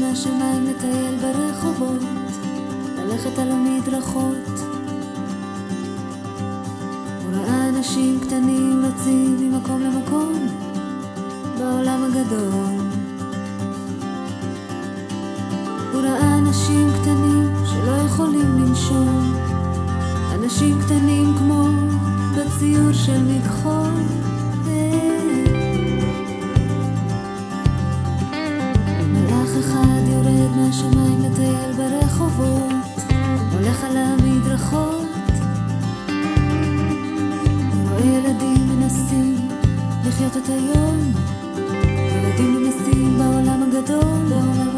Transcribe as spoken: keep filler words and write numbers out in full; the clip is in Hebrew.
מהשמיים לטייל ברחובות, ללכת על המדרכות. הוא ראה אנשים קטנים רצים ממקום למקום בעולם הגדול. הוא ראה אנשים קטנים שלא יכולים לנשום, אנשים קטנים כמו בציור של מכחול. מלאך אחד יורד מהשמיים לטייל ברחובות, הולך על המדרכות. הוא רואה ילדים מנסים לחיות את היום, ילדים מנסים בעולם הגדול, בעולם